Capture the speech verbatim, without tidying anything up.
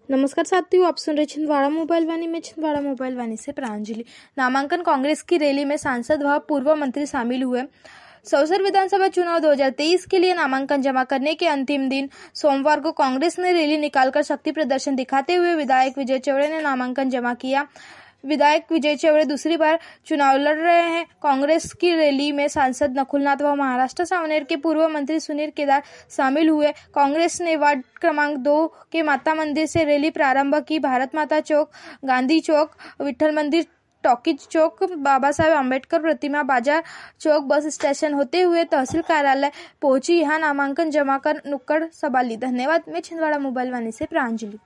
नमस्कार साथियों, आप सुन रहे छिंदवाड़ा मोबाइल वाणी में छिंदवाड़ा मोबाइल वाणी से प्रांजलि। नामांकन कांग्रेस की रैली में सांसद व पूर्व मंत्री शामिल हुए। सौसर विधानसभा चुनाव दो हज़ार तेईस के लिए नामांकन जमा करने के अंतिम दिन सोमवार को कांग्रेस ने रैली निकालकर शक्ति प्रदर्शन दिखाते हुए विधायक विजय चौड़े ने नामांकन जमा किया। विधायक विजय चौड़े दूसरी बार चुनाव लड़ रहे हैं। कांग्रेस की रैली में सांसद नकुलनाथ व महाराष्ट्र सावनेर के पूर्व मंत्री सुनील केदार शामिल हुए। कांग्रेस ने वार्ड क्रमांक दो के माता मंदिर से रैली प्रारंभ की। भारत माता चौक, गांधी चौक, विठल मंदिर, टॉकीज चौक, बाबा साहेब आम्बेडकर प्रतिमा, बाजार चौक, बस स्टेशन होते हुए तहसील कार्यालय पहुंची। यहां नामांकन जमा कर नुक्कड़ सभा ली। धन्यवाद। मैं छिंदवाड़ा मोबाइल वाणी से प्रांजलि।